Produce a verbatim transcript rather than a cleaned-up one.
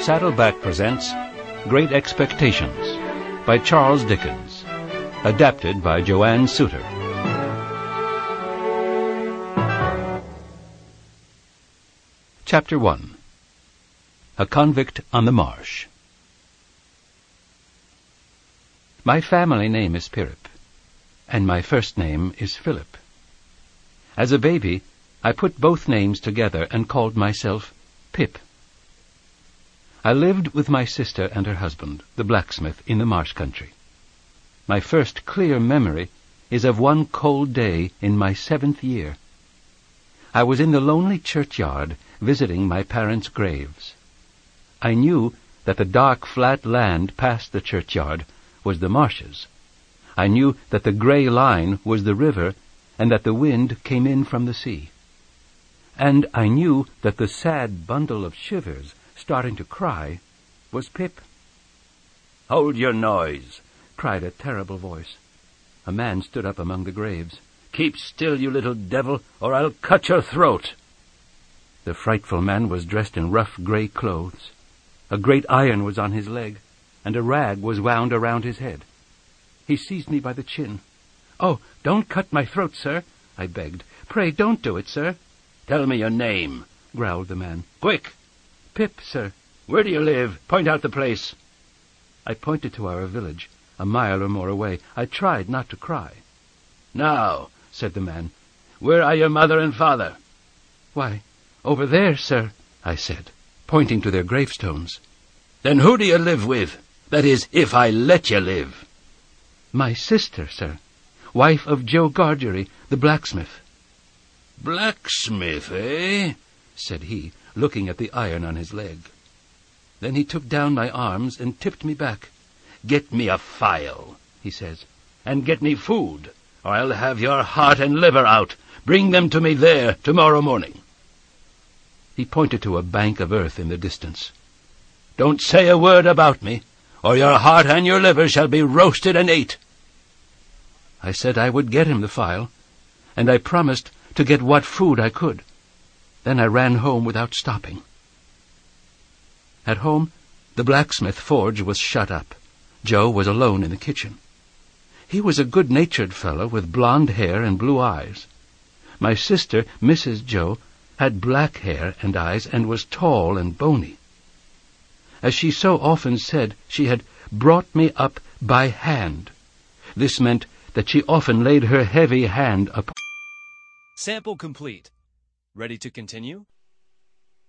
Saddleback presents Great Expectations by Charles Dickens, adapted by Joanne Suter. Chapter one. A Convict on the Marsh. My family name is Pirrip, and my first name is Philip. As a baby, I put both names together and called myself Pip. I lived with my sister and her husband, the blacksmith, in the marsh country. My first clear memory is of one cold day in my seventh year. I was in the lonely churchyard visiting my parents' graves. I knew that the dark flat land past the churchyard was the marshes. I knew that the grey line was the river and that the wind came in from the sea. And I knew that the sad bundle of shivers starting to cry was Pip. "Hold your noise!" cried a terrible voice. A man stood up among the graves. "Keep still, you little devil, or I'll cut your throat!" The frightful man was dressed in rough grey clothes. A great iron was on his leg, and a rag was wound around his head. He seized me by the chin. "Oh, don't cut my throat, sir," I begged. "Pray don't do it, sir." "Tell me your name," growled the man. "Quick!" "Pip, sir." "Where do you live? Point out the place." I pointed to our village, a mile or more away. I tried not to cry. "Now," said the man, "where are your mother and father?" "Why, over there, sir," I said, pointing to their gravestones. "Then who do you live with? That is, if I let you live." "My sister, sir, wife of Joe Gargery, the blacksmith." "Blacksmith, eh?" said he, looking at the iron on his leg. Then he took down my arms and tipped me back. "Get me a file," he says, "and get me food, or I'll have your heart and liver out. Bring them to me there tomorrow morning." He pointed to a bank of earth in the distance. "Don't say a word about me, or your heart and your liver shall be roasted and ate." I said I would get him the file, and I promised to get what food I could. Then I ran home without stopping. At home, the blacksmith forge was shut up. Joe was alone in the kitchen. He was a good-natured fellow with blonde hair and blue eyes. My sister, Missus Joe, had black hair and eyes and was tall and bony. As she so often said, she had brought me up by hand. This meant that she often laid her heavy hand upon... Sample complete. Ready to continue?